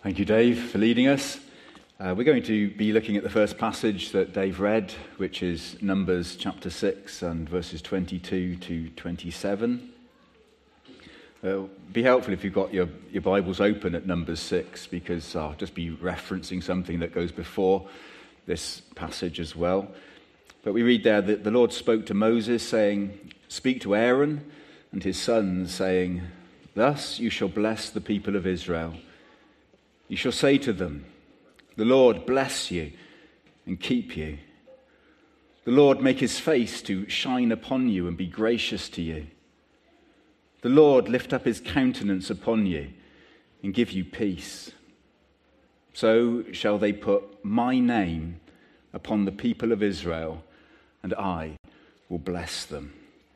Thank you, Dave, for leading us. We're going to be looking at the first passage that Dave read, which is Numbers chapter 6 and verses 22 to 27. It'll be helpful if you've got your Bibles open at Numbers 6, because I'll just be referencing something that goes before this passage as well. But we read there that the Lord spoke to Moses, saying, "Speak to Aaron and his sons, saying, 'Thus you shall bless the people of Israel. You shall say to them, the Lord bless you and keep you. The Lord make his face to shine upon you and be gracious to you. The Lord lift up his countenance upon you and give you peace. So shall they put my name upon the people of Israel, and I will bless them.'"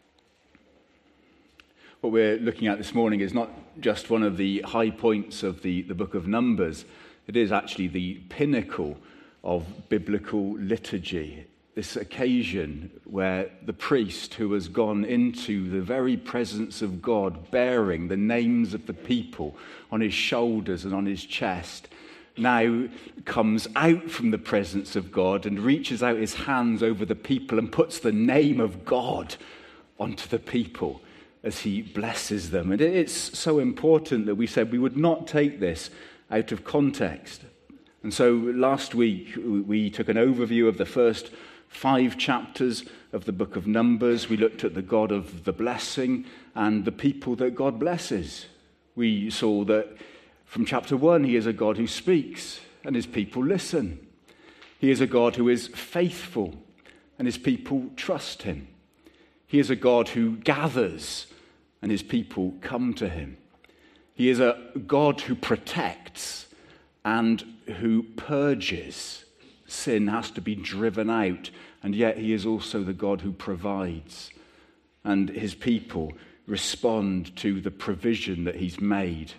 What we're looking at this morning is not just one of the high points of the book of Numbers. It is actually the pinnacle of biblical liturgy. This occasion where the priest who has gone into the very presence of God, bearing the names of the people on his shoulders and on his chest, now comes out from the presence of God and reaches out his hands over the people and puts the name of God onto the people as he blesses them. And it's so important that we said we would not take this out of context. And so last week we took an overview of the first 5 chapters of the book of Numbers. We looked at the God of the blessing and the people that God blesses. We saw that from chapter 1, he is a God who speaks and his people listen. He is a God who is faithful and his people trust him. He is a God who gathers and his people come to him. He is a God who protects and who purges. Sin has to be driven out, and yet he is also the God who provides. And his people respond to the provision that he's made.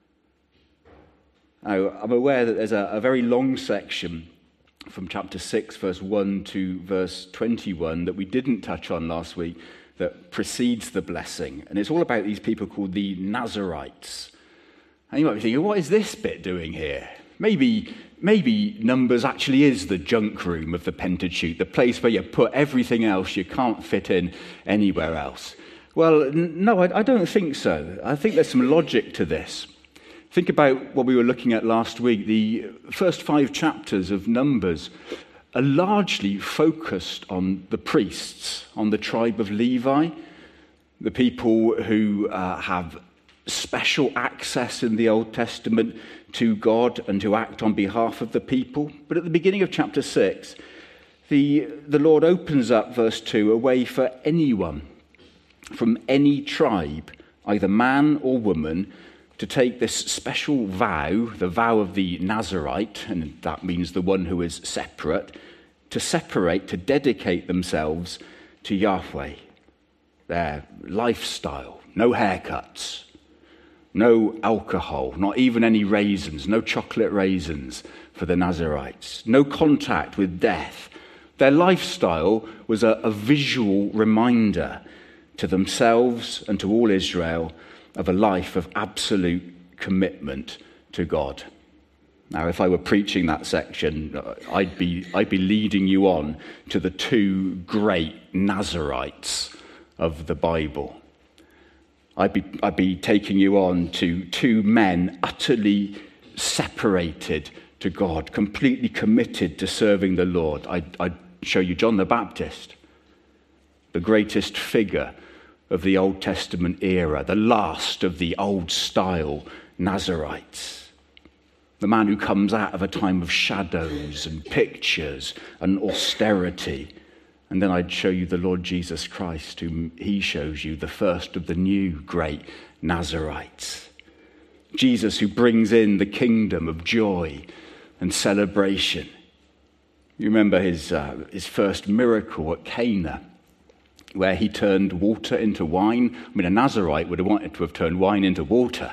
Now, I'm aware that there's a very long section from chapter 6, verse 1 to verse 21 that we didn't touch on last week that precedes the blessing. And it's all about these people called the Nazarites. And you might be thinking, what is this bit doing here? Maybe Numbers actually is the junk room of the Pentateuch, the place where you put everything else you can't fit in anywhere else. Well, no, I don't think so. I think there's some logic to this. Think about what we were looking at last week. The first 5 chapters of Numbers are largely focused on the priests, on the tribe of Levi, the people who have special access in the Old Testament to God and who act on behalf of the people. But at the beginning of chapter 6, the Lord opens up, verse 2, a way for anyone from any tribe, either man or woman, to take this special vow, the vow of the Nazarite, and that means the one who is separate, to dedicate themselves to Yahweh. Their lifestyle, no haircuts, no alcohol, not even any raisins, no chocolate raisins for the Nazarites, no contact with death. Their lifestyle was a visual reminder to themselves and to all Israel of a life of absolute commitment to God. Now, if I were preaching that section, I'd be leading you on to the 2 great Nazarites of the Bible. I'd be taking you on to 2 men utterly separated to God, completely committed to serving the Lord. I'd show you John the Baptist, the greatest figure of the Old Testament era, the last of the old-style Nazarites, the man who comes out of a time of shadows and pictures and austerity. And then I'd show you the Lord Jesus Christ, whom he shows you, the first of the new great Nazarites. Jesus, who brings in the kingdom of joy and celebration. You remember his first miracle at Cana, where he turned water into wine. I mean, a Nazarite would have wanted to have turned wine into water.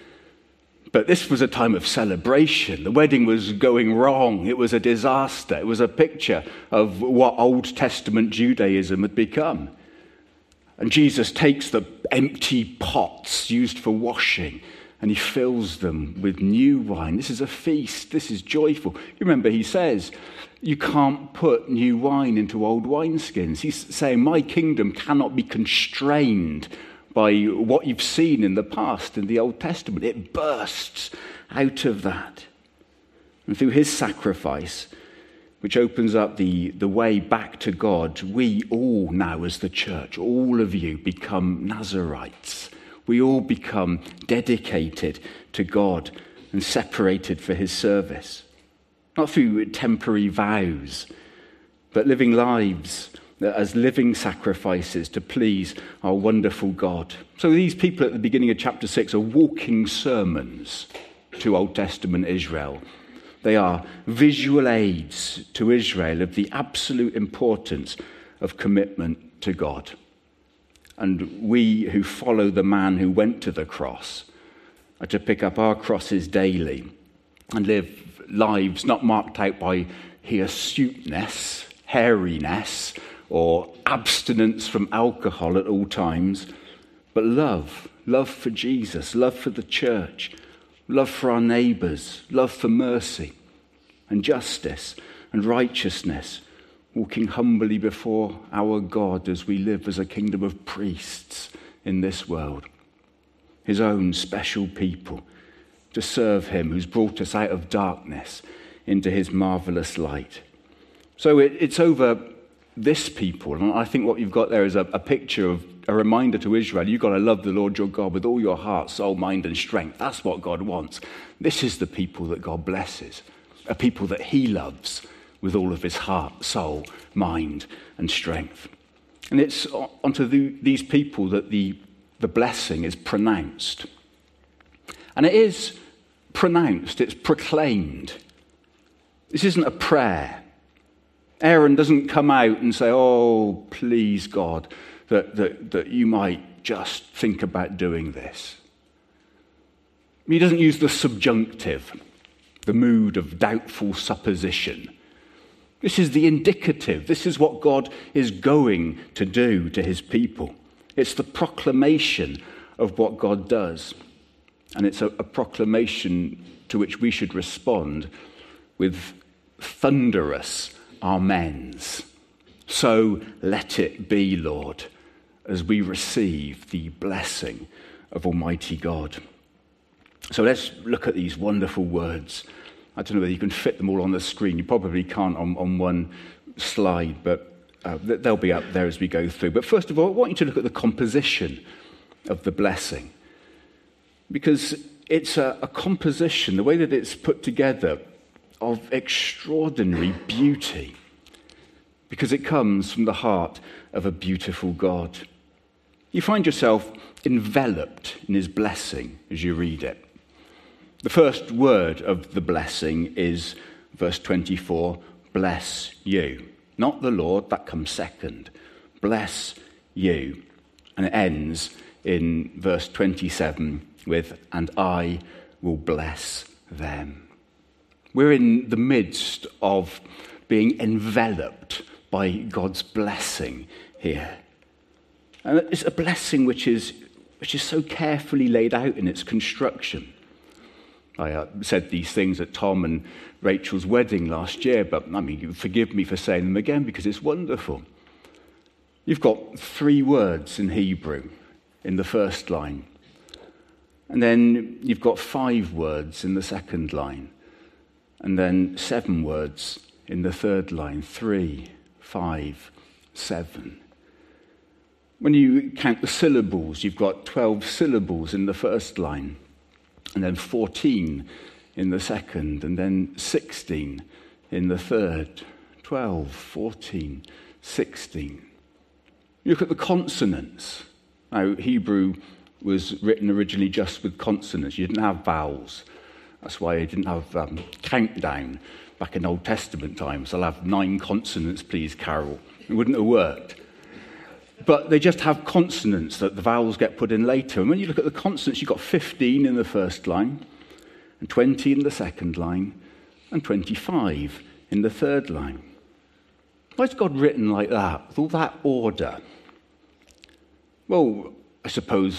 But this was a time of celebration. The wedding was going wrong. It was a disaster. It was a picture of what Old Testament Judaism had become. And Jesus takes the empty pots used for washing and he fills them with new wine. This is a feast. This is joyful. You remember he says, you can't put new wine into old wineskins. He's saying, my kingdom cannot be constrained by what you've seen in the past in the Old Testament. It bursts out of that. And through his sacrifice, which opens up the way back to God, we all now as the church, all of you become Nazarites. We all become dedicated to God and separated for his service. Not through temporary vows, but living lives as living sacrifices to please our wonderful God. So these people at the beginning of chapter 6 are walking sermons to Old Testament Israel. They are visual aids to Israel of the absolute importance of commitment to God. And we who follow the man who went to the cross are to pick up our crosses daily and live lives not marked out by hirsuteness, hairiness, or abstinence from alcohol at all times, but love for Jesus, love for the church, love for our neighbours, love for mercy and justice and righteousness, walking humbly before our God as we live as a kingdom of priests in this world, his own special people, to serve him who's brought us out of darkness into his marvellous light. So it's over this people, and I think what you've got there is a picture of a reminder to Israel. You've got to love the Lord your God with all your heart, soul, mind and strength. That's what God wants. This is the people that God blesses, a people that he loves with all of his heart, soul, mind and strength. And it's onto these people that the blessing is pronounced. And it is pronounced, it's proclaimed. This isn't a prayer. Aaron doesn't come out and say, oh, please, God, that you might just think about doing this. He doesn't use the subjunctive, the mood of doubtful supposition. This is the indicative. This is what God is going to do to his people. It's the proclamation of what God does. And it's a proclamation to which we should respond with thunderous amens. So let it be, Lord, as we receive the blessing of Almighty God. So let's look at these wonderful words. I don't know whether you can fit them all on the screen. You probably can't on one slide, but they'll be up there as we go through. But first of all, I want you to look at the composition of the blessing, because it's a composition, the way that it's put together, of extraordinary beauty, because it comes from the heart of a beautiful God. You find yourself enveloped in his blessing as you read it. The first word of the blessing is verse 24, bless you. Not the Lord, that comes second. Bless you. And it ends in verse 27 with, and I will bless them. We're in the midst of being enveloped by God's blessing here. And it's a blessing which is so carefully laid out in its construction. I said these things at Tom and Rachel's wedding last year, but forgive me for saying them again because it's wonderful. You've got 3 words in Hebrew in the first line. And then you've got 5 words in the second line. And then 7 words in the third line. 3, 5, 7. When you count the syllables, you've got 12 syllables in the first line. And then 14 in the second, and then 16 in the third. 12, 14, 16. You look at the consonants. Now, Hebrew was written originally just with consonants. You didn't have vowels. That's why you didn't have countdown back in Old Testament times. I'll have 9 consonants, please, Carol. It wouldn't have worked. But they just have consonants that the vowels get put in later. And when you look at the consonants, you've got 15 in the first line, and 20 in the second line, and 25 in the third line. Why is God written like that, with all that order? Well, I suppose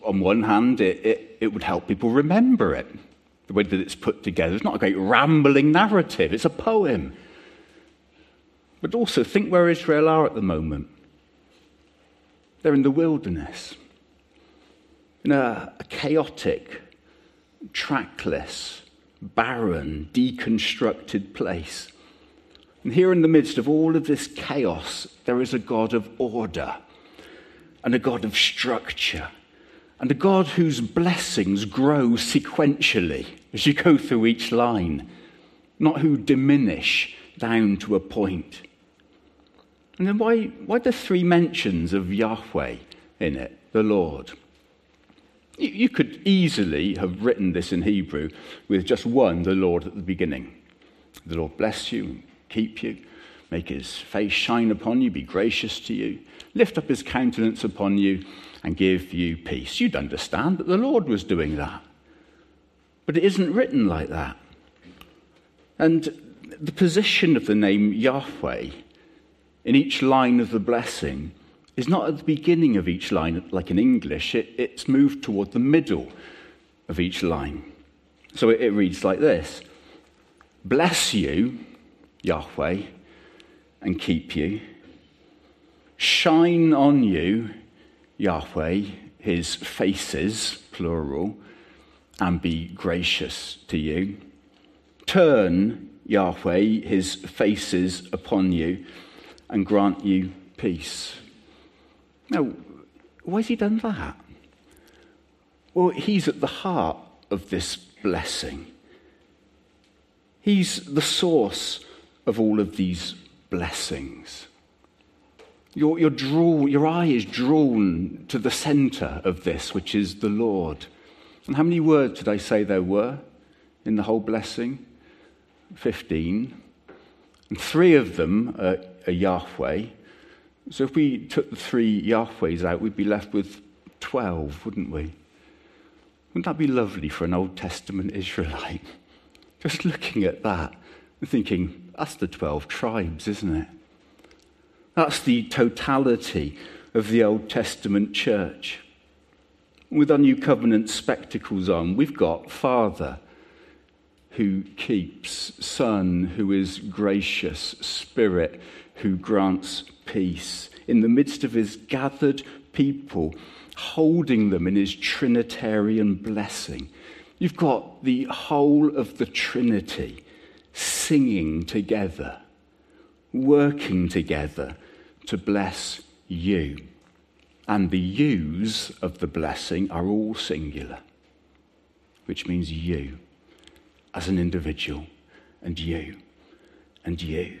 on one hand, it would help people remember it, the way that it's put together. It's not a great rambling narrative, it's a poem. But also, think where Israel are at the moment. They're in the wilderness, in a chaotic, trackless, barren, deconstructed place. And here in the midst of all of this chaos, there is a God of order and a God of structure and a God whose blessings grow sequentially as you go through each line, not who diminish down to a point. And then why the three mentions of Yahweh in it, the Lord? You could easily have written this in Hebrew with just one, the Lord, at the beginning. The Lord bless you, keep you, make his face shine upon you, be gracious to you, lift up his countenance upon you, and give you peace. You'd understand that the Lord was doing that. But it isn't written like that. And the position of the name Yahweh in each line of the blessing is not at the beginning of each line, like in English. It's moved toward the middle of each line. So it reads like this: bless you, Yahweh, and keep you. Shine on you, Yahweh, his faces, plural, and be gracious to you. Turn, Yahweh, his faces upon you, and grant you peace. Now, why has he done that? Well, he's at the heart of this blessing. He's the source of all of these blessings. Your eye is drawn to the center of this, which is the Lord. And how many words did I say there were in the whole blessing? 15. And 3 of them are Yahweh. So if we took the 3 Yahwehs out, we'd be left with 12, wouldn't we? Wouldn't that be lovely for an Old Testament Israelite? Just looking at that and thinking, that's the 12 tribes, isn't it? That's the totality of the Old Testament church. With our New Covenant spectacles on, we've got Father who keeps, Son who is gracious, Spirit who grants peace, in the midst of his gathered people, holding them in his Trinitarian blessing. You've got the whole of the Trinity singing together, working together to bless you. And the yous of the blessing are all singular, which means you as an individual, and you, and you.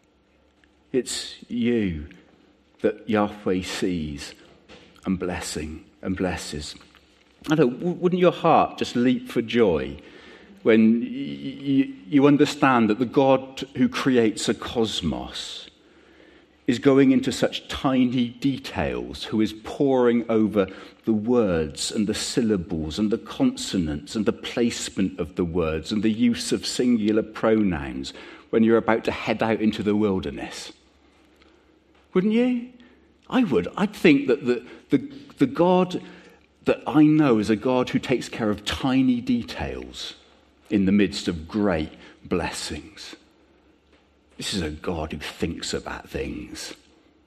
It's you that Yahweh sees and blesses. I don't know, wouldn't your heart just leap for joy when you understand that the God who creates a cosmos is going into such tiny details, who is poring over the words and the syllables and the consonants and the placement of the words and the use of singular pronouns when you're about to head out into the wilderness? Wouldn't you? I would. I'd think that the God that I know is a God who takes care of tiny details in the midst of great blessings. This is a God who thinks about things.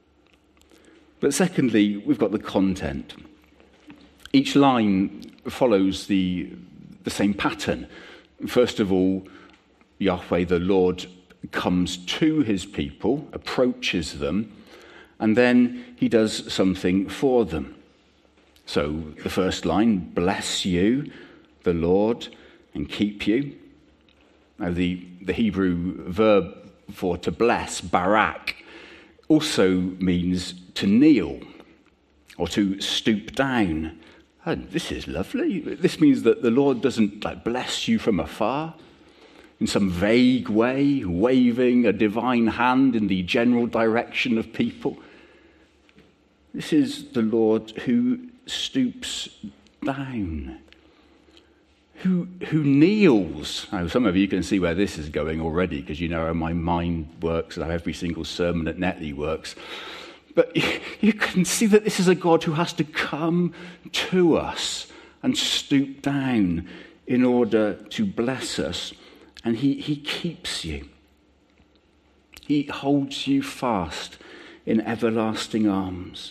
But secondly, we've got the content. Each line follows the same pattern. First of all, Yahweh, the Lord, comes to his people, approaches them, and then he does something for them. So the first line, bless you, the Lord, and keep you. Now the Hebrew verb for to bless, barak, also means to kneel or to stoop down. And this is lovely. This means that the Lord doesn't bless you from afar in some vague way, waving a divine hand in the general direction of people. This is the Lord who stoops down, who kneels. Now, some of you can see where this is going already, because you know how my mind works and how every single sermon at Netley works. But you can see that this is a God who has to come to us and stoop down in order to bless us. And he keeps you. He holds you fast in everlasting arms.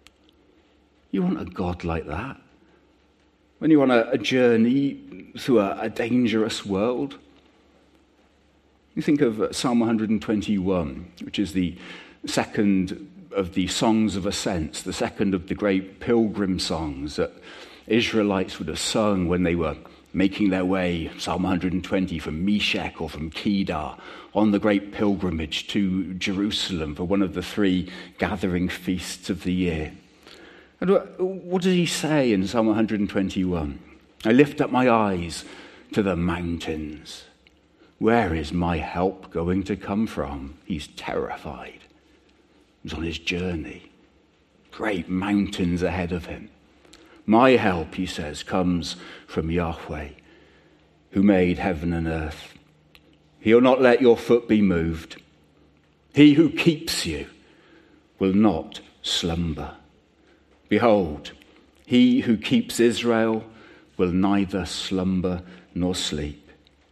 You want a God like that? When you're on a journey through a dangerous world? You think of Psalm 121, which is the second of the songs of ascents, the second of the great pilgrim songs that Israelites would have sung when they were making their way, Psalm 120, from Meshech or from Kedar, on the great pilgrimage to Jerusalem for one of the 3 gathering feasts of the year. And what does he say in Psalm 121? I lift up my eyes to the mountains. Where is my help going to come from? He's terrified. He's on his journey. Great mountains ahead of him. My help, he says, comes from Yahweh, who made heaven and earth. He'll not let your foot be moved. He who keeps you will not slumber. Behold, he who keeps Israel will neither slumber nor sleep.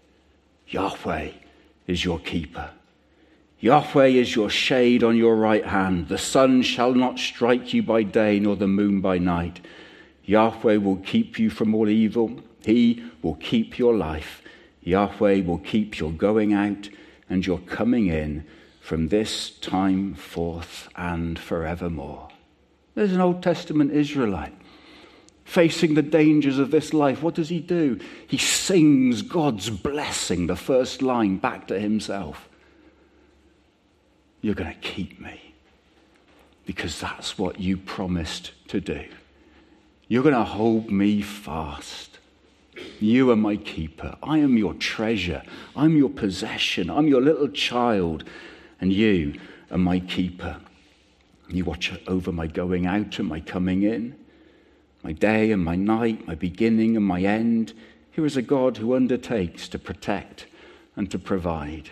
Yahweh is your keeper. Yahweh is your shade on your right hand. The sun shall not strike you by day, nor the moon by night. Yahweh will keep you from all evil. He will keep your life. Yahweh will keep your going out and your coming in from this time forth and forevermore. There's an Old Testament Israelite facing the dangers of this life. What does he do? He sings God's blessing, the first line, back to himself. You're going to keep me because that's what you promised to do. You're going to hold me fast. You are my keeper. I am your treasure. I'm your possession. I'm your little child. And you are my keeper. You watch over my going out and my coming in, my day and my night, my beginning and my end. Here is a God who undertakes to protect and to provide.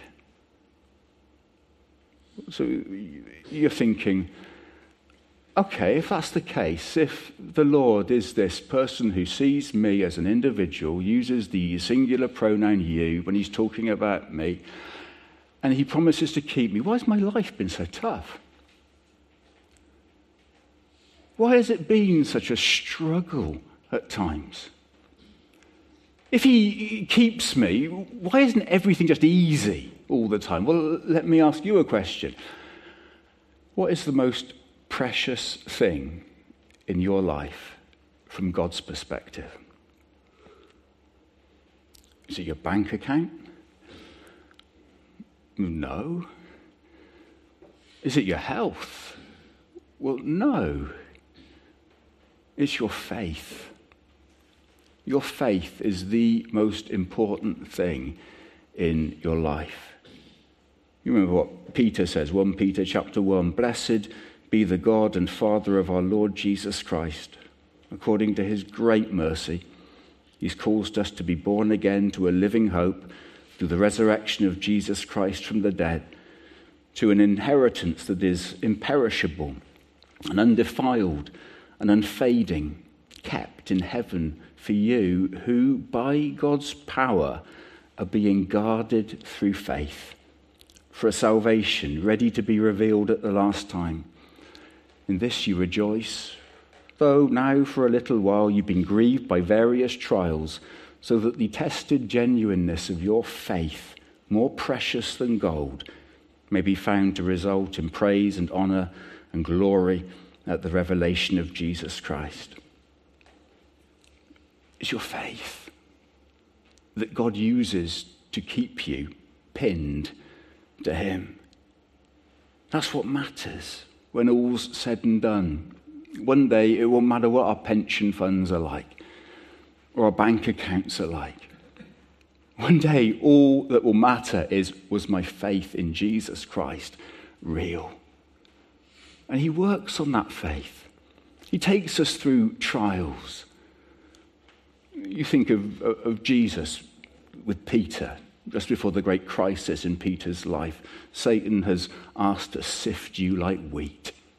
So you're thinking, okay, if that's the case, if the Lord is this person who sees me as an individual, uses the singular pronoun you when he's talking about me, and he promises to keep me, why has my life been so tough? Why has it been such a struggle at times? If he keeps me, why isn't everything just easy all the time? Well, let me ask you a question. What is the most precious thing in your life from God's perspective? Is it your bank account? No. Is it your health? Well, no. It's your faith. Your faith is the most important thing in your life. You remember what Peter says, 1 Peter chapter 1, blessed be the God and Father of our Lord Jesus Christ. According to his great mercy, he's caused us to be born again to a living hope through the resurrection of Jesus Christ from the dead, to an inheritance that is imperishable and undefiled and unfading, kept in heaven for you, who by God's power are being guarded through faith for a salvation ready to be revealed at the last time. In this you rejoice, though now for a little while you've been grieved by various trials, so that the tested genuineness of your faith, more precious than gold, may be found to result in praise and honor and glory at the revelation of Jesus Christ. It's your faith that God uses to keep you pinned to him. That's what matters when all's said and done. One day it won't matter what our pension funds are like or our bank accounts are like. One day all that will matter is, was my faith in Jesus Christ real? And he works on that faith. He takes us through trials. You think of Jesus with Peter, just before the great crisis in Peter's life. Satan has asked to sift you like wheat.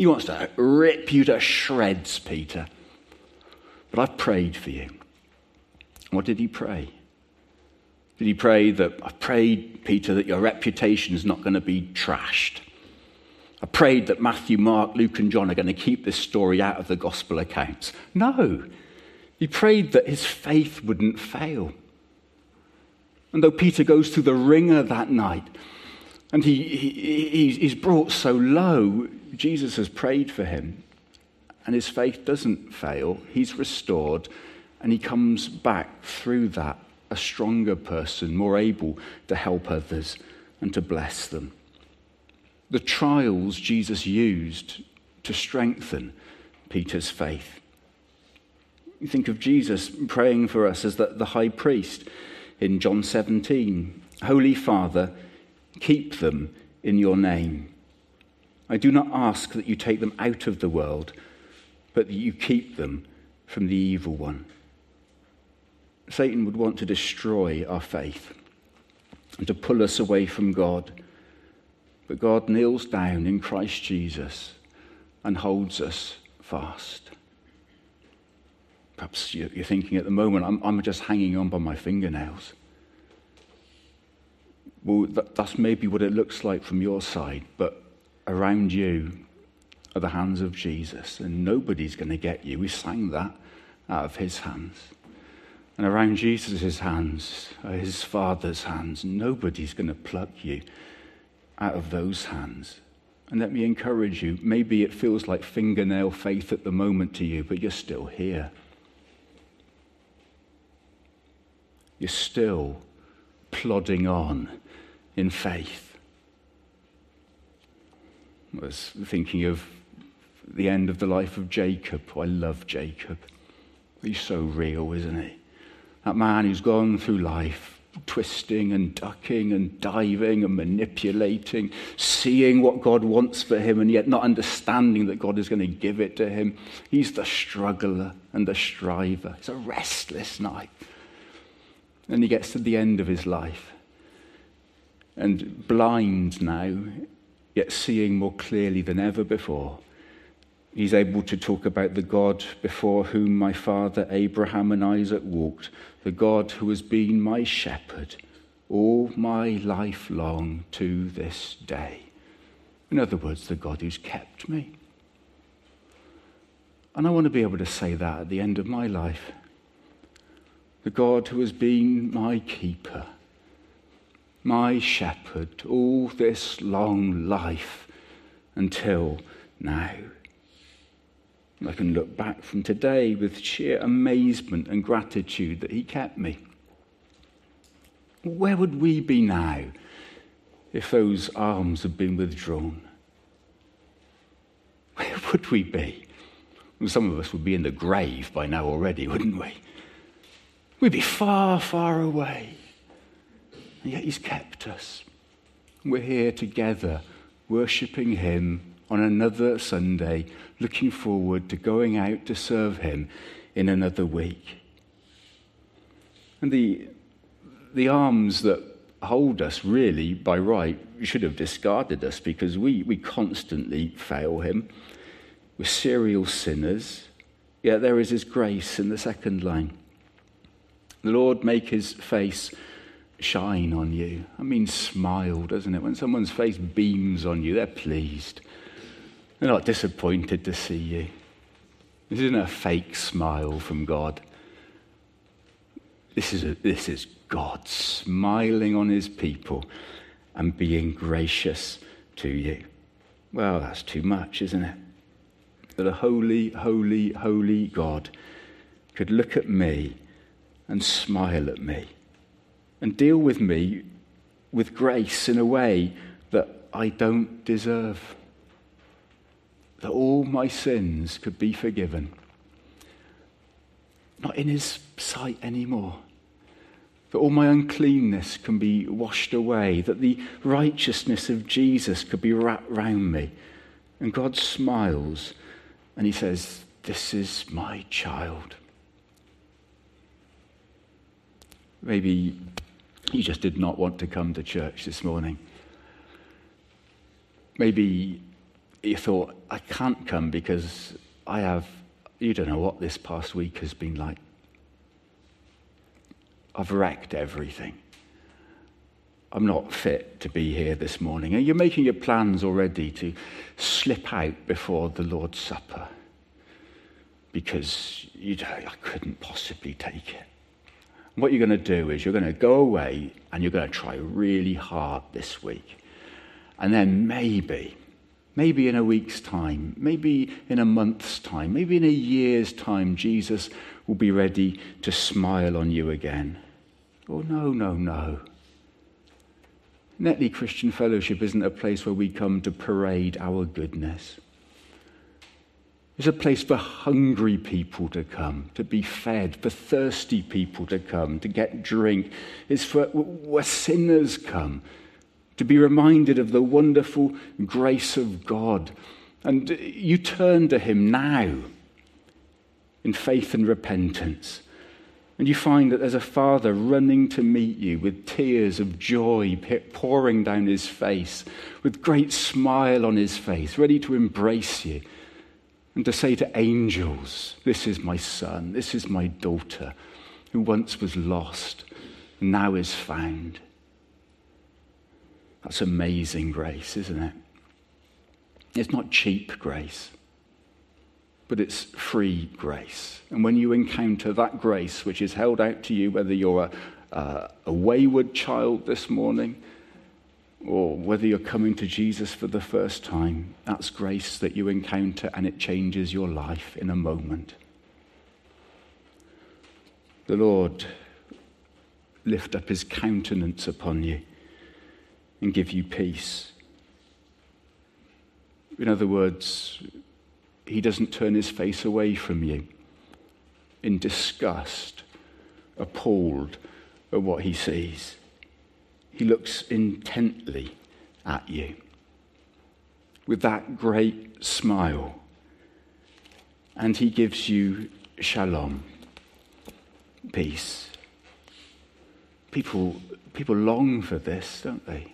He wants to rip you to shreds, Peter. But I've prayed for you. What did he pray? Did he pray that, I prayed, Peter, that your reputation is not going to be trashed? I prayed that Matthew, Mark, Luke and John are going to keep this story out of the gospel accounts. No. He prayed that his faith wouldn't fail. And though Peter goes through the ringer that night, and he's brought so low, Jesus has prayed for him. And his faith doesn't fail. He's restored. And he comes back through that a stronger person, more able to help others and to bless them. The trials Jesus used to strengthen Peter's faith. You think of Jesus praying for us as the high priest in John 17. Holy Father, keep them in your name. I do not ask that you take them out of the world, but that you keep them from the evil one. Satan would want to destroy our faith and to pull us away from God. But God kneels down in Christ Jesus and holds us fast. Perhaps you're thinking at the moment, I'm just hanging on by my fingernails. Well, that's maybe what it looks like from your side, but around you are the hands of Jesus, and nobody's going to get you. We sang that out of his hands. And around Jesus' hands are his Father's hands. Nobody's going to pluck you out of those hands. And let me encourage you, maybe it feels like fingernail faith at the moment to you, but you're still here. You're still plodding on in faith. I was thinking of the end of the life of Jacob. I love Jacob. He's so real, isn't he? That man who's gone through life, twisting and ducking and diving and manipulating, seeing what God wants for him and yet not understanding that God is going to give it to him. He's the struggler and the striver. It's a restless night. And he gets to the end of his life. And blind now, yet seeing more clearly than ever before, he's able to talk about the God before whom my father Abraham and Isaac walked, the God who has been my shepherd all my life long to this day. In other words, the God who's kept me. And I want to be able to say that at the end of my life. The God who has been my keeper, my shepherd, all this long life until now. I can look back from today with sheer amazement and gratitude that he kept me. Where would we be now if those arms had been withdrawn? Where would we be? Well, some of us would be in the grave by now already, wouldn't we? We'd be far, far away. And yet he's kept us. We're here together, worshipping him on another Sunday, looking forward to going out to serve him in another week. And the arms that hold us, really, by right, should have discarded us because we constantly fail him. We're serial sinners. Yet there is his grace in the second line. The Lord make his face shine on you. I mean, smile, doesn't it? When someone's face beams on you, they're pleased. They're not disappointed to see you. This isn't a fake smile from God. This is God smiling on his people and being gracious to you. Well, that's too much, isn't it? That a holy, holy, holy God could look at me and smile at me and deal with me with grace in a way that I don't deserve. That all my sins could be forgiven. Not in his sight anymore. That all my uncleanness can be washed away. That the righteousness of Jesus could be wrapped round me. And God smiles and he says, "This is my child." Maybe you just did not want to come to church this morning. Maybe you thought, I can't come because you don't know what this past week has been like. I've wrecked everything. I'm not fit to be here this morning. And you're making your plans already to slip out before the Lord's Supper because I couldn't possibly take it. And what you're going to do is you're going to go away and you're going to try really hard this week. And then maybe in a week's time, maybe in a month's time, maybe in a year's time, Jesus will be ready to smile on you again. Oh, no. Netley Christian Fellowship isn't a place where we come to parade our goodness. It's a place for hungry people to come, to be fed, for thirsty people to come, to get drink. It's for where sinners come, to be reminded of the wonderful grace of God. And you turn to him now in faith and repentance. And you find that there's a Father running to meet you with tears of joy pouring down his face, with great smile on his face, ready to embrace you and to say to angels, this is my son, this is my daughter, who once was lost and now is found. That's amazing grace, isn't it? It's not cheap grace, but it's free grace. And when you encounter that grace which is held out to you, whether you're a wayward child this morning or whether you're coming to Jesus for the first time, that's grace that you encounter and it changes your life in a moment. The Lord lift up his countenance upon you and give you peace. In other words, he doesn't turn his face away from you in disgust, appalled at what he sees. He looks intently at you with that great smile, and he gives you shalom, peace. People long for this, don't they?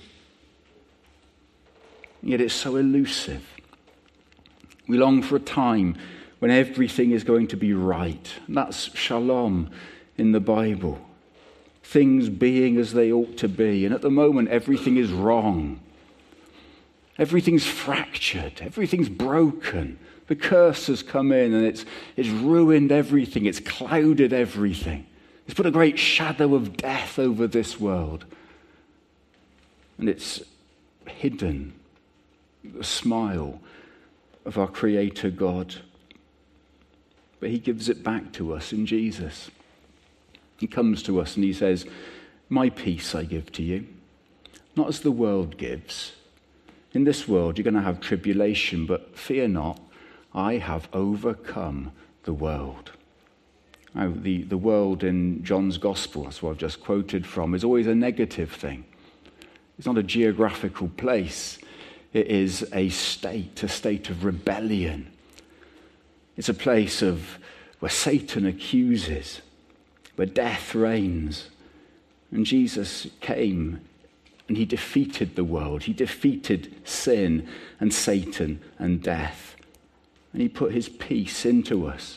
Yet it's so elusive. We long for a time when everything is going to be right. And that's shalom in the Bible. Things being as they ought to be. And at the moment, everything is wrong. Everything's fractured. Everything's broken. The curse has come in and it's ruined everything. It's clouded everything. It's put a great shadow of death over this world. And it's hidden the smile of our Creator God. But he gives it back to us in Jesus. He comes to us and he says, my peace I give to you, not as the world gives. In this world you're going to have tribulation, but fear not, I have overcome the world. Now, the world in John's Gospel, that's what I've just quoted from, is always a negative thing. It's not a geographical place. It is a state of rebellion. It's a place where Satan accuses, where death reigns. And Jesus came and he defeated the world. He defeated sin and Satan and death. And he put his peace into us.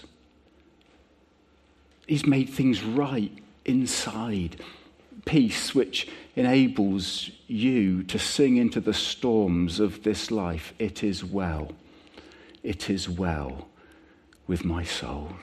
He's made things right inside. Peace which enables you to sing into the storms of this life. It is well. It is well with my soul.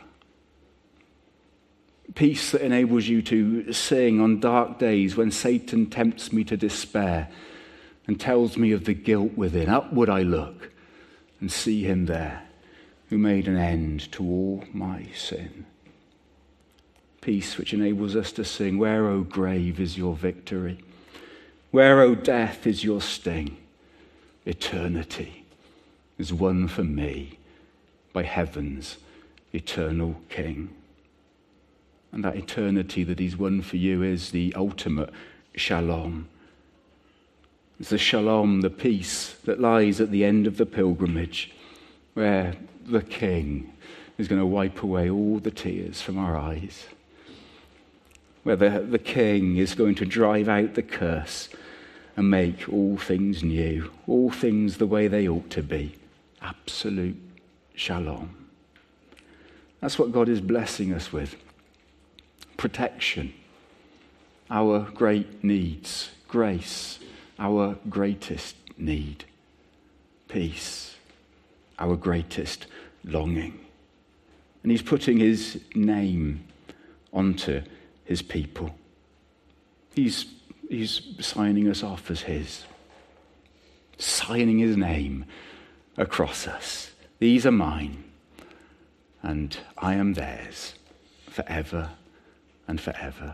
Peace that enables you to sing on dark days when Satan tempts me to despair and tells me of the guilt within. Upward I look and see him there who made an end to all my sin. Peace which enables us to sing, where, O grave, is your victory? Where, O death, is your sting? Eternity is won for me by heaven's eternal King. And that eternity that he's won for you is the ultimate shalom. It's the shalom, the peace that lies at the end of the pilgrimage, where the King is going to wipe away all the tears from our eyes, where the King is going to drive out the curse and make all things new, all things the way they ought to be. Absolute shalom. That's what God is blessing us with. Protection, our great needs. Grace, our greatest need. Peace, our greatest longing. And he's putting his name onto his people. He's signing us off as his. Signing his name across us. These are mine, and I am theirs forever and forever.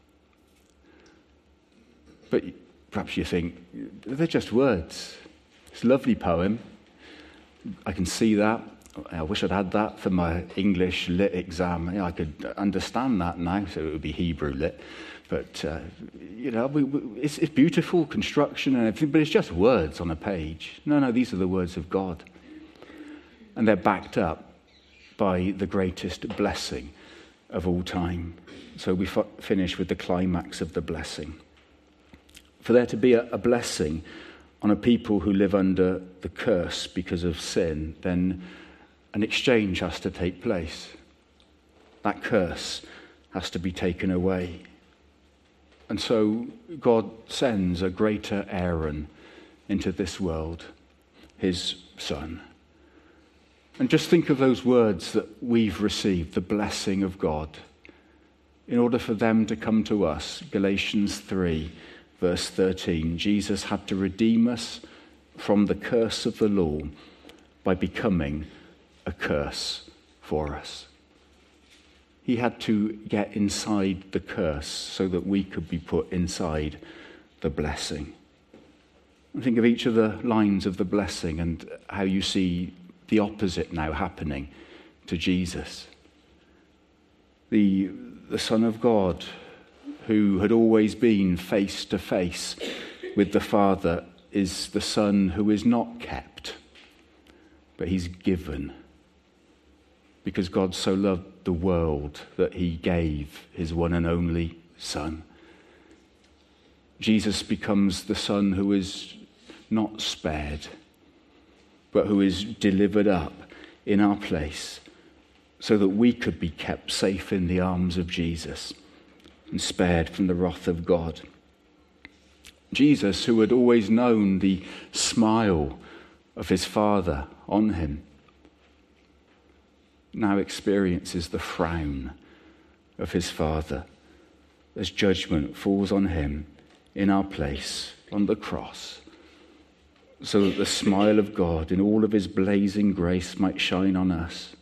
But perhaps you think, they're just words. It's a lovely poem. I can see that. I wish I'd had that for my English lit exam. I could understand that now, so it would be Hebrew lit. But, it's beautiful construction and everything, but it's just words on a page. No, these are the words of God. And they're backed up by the greatest blessing of all time. So we finish with the climax of the blessing. For there to be a blessing on a people who live under the curse because of sin, then an exchange has to take place. That curse has to be taken away. And so God sends a greater Aaron into this world, his son. And just think of those words that we've received, the blessing of God. In order for them to come to us, Galatians 3, verse 13, Jesus had to redeem us from the curse of the law by becoming a curse for us. He had to get inside the curse so that we could be put inside the blessing. And think of each of the lines of the blessing and how you see the opposite now happening to Jesus. The Son of God, who had always been face to face with the Father, is the Son who is not kept, but he's given. Because God so loved the world that he gave his one and only Son. Jesus becomes the Son who is not spared, but who is delivered up in our place so that we could be kept safe in the arms of Jesus and spared from the wrath of God. Jesus, who had always known the smile of his Father on him, now experiences the frown of his Father as judgment falls on him in our place on the cross, so that the smile of God in all of his blazing grace might shine on us.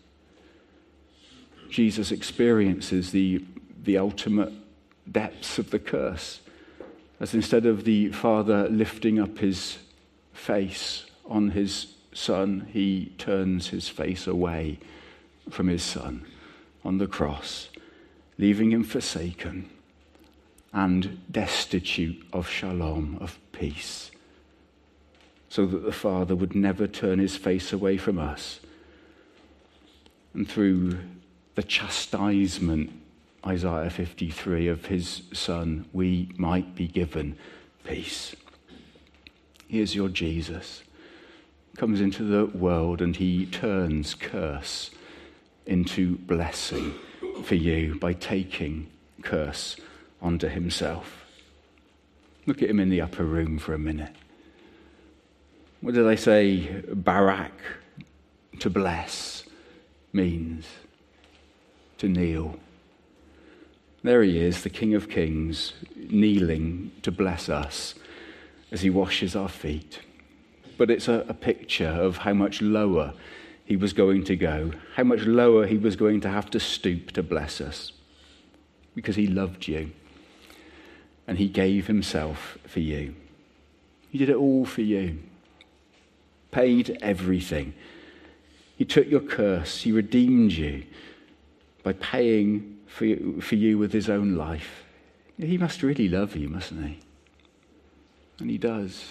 Jesus experiences the ultimate depths of the curse, as instead of the Father lifting up his face on his Son, he turns his face away from his Son on the cross, leaving him forsaken and destitute of shalom, of peace, so that the Father would never turn his face away from us. And through the chastisement, Isaiah 53, of his Son, we might be given peace. Here's your Jesus. Comes into the world and he turns curse into blessing for you by taking curse onto himself. Look at him in the upper room for a minute. What do they say barak, to bless, means? To kneel. There he is, the King of Kings, kneeling to bless us as he washes our feet. But it's a picture of how much lower he was going to go, how much lower he was going to have to stoop to bless us, because he loved you and he gave himself for you. He did it all for you, paid everything. He took your curse, he redeemed you by paying for you with his own life. He must really love you, mustn't he? And he does.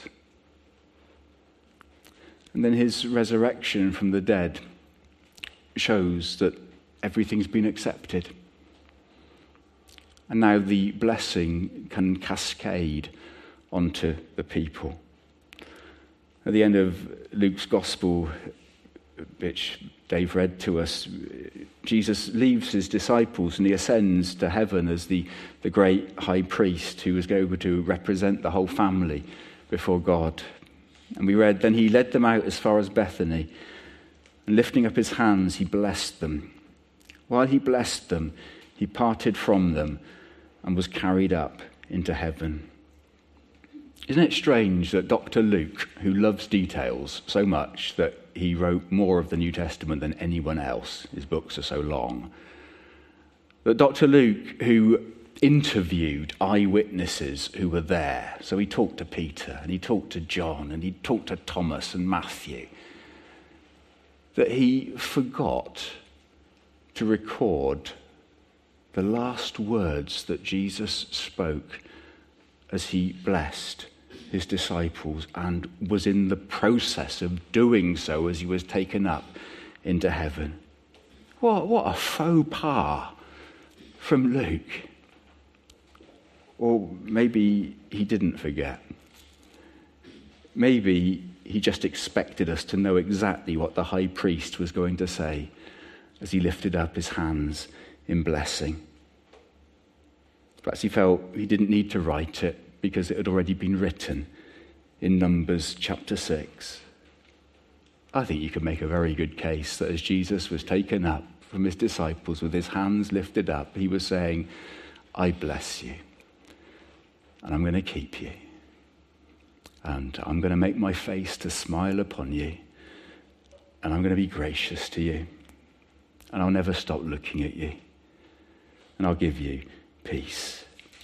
And then his resurrection from the dead shows that everything's been accepted. And now the blessing can cascade onto the people. At the end of Luke's Gospel, which Dave read to us, Jesus leaves his disciples and he ascends to heaven as the great high priest who was going to represent the whole family before God. And we read, then he led them out as far as Bethany, and lifting up his hands, he blessed them. While he blessed them, he parted from them and was carried up into heaven. Isn't it strange that Dr. Luke, who loves details so much that he wrote more of the New Testament than anyone else, his books are so long, that Dr. Luke, who interviewed eyewitnesses who were there, so he talked to Peter and he talked to John and he talked to Thomas and Matthew, that he forgot to record the last words that Jesus spoke as he blessed his disciples and was in the process of doing so as he was taken up into heaven. What a faux pas from Luke. Or maybe he didn't forget. Maybe he just expected us to know exactly what the high priest was going to say as he lifted up his hands in blessing. Perhaps he felt he didn't need to write it because it had already been written in Numbers chapter 6. I think you could make a very good case that as Jesus was taken up from his disciples with his hands lifted up, he was saying, I bless you, and I'm going to keep you, and I'm going to make my face to smile upon you, and I'm going to be gracious to you, and I'll never stop looking at you, and I'll give you peace.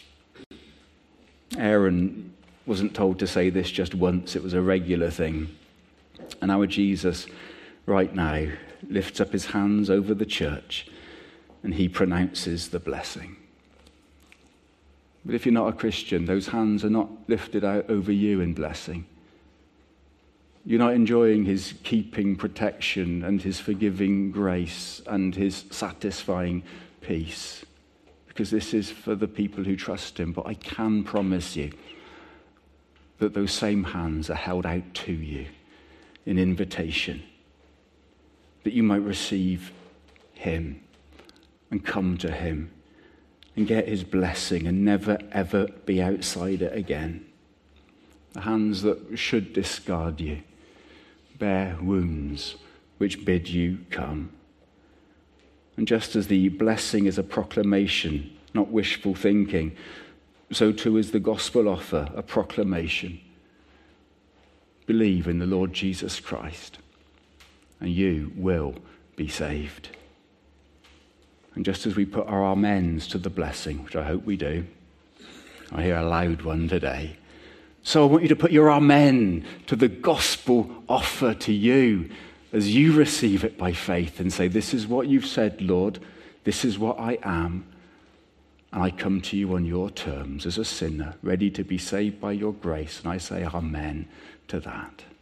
Aaron wasn't told to say this just once, it was a regular thing. And our Jesus right now lifts up his hands over the church and he pronounces the blessing. But if you're not a Christian, those hands are not lifted out over you in blessing. You're not enjoying his keeping protection and his forgiving grace and his satisfying peace, because this is for the people who trust him. But I can promise you that those same hands are held out to you in invitation, that you might receive him and come to him and get his blessing and never ever be outside it again. The hands that should discard you bear wounds which bid you come. And just as the blessing is a proclamation, not wishful thinking, so too is the gospel offer a proclamation. Believe in the Lord Jesus Christ, and you will be saved. And just as we put our amens to the blessing, which I hope we do, I hear a loud one today. So I want you to put your amen to the gospel offer to you as you receive it by faith and say, this is what you've said, Lord. This is what I am. And I come to you on your terms as a sinner, ready to be saved by your grace. And I say amen to that.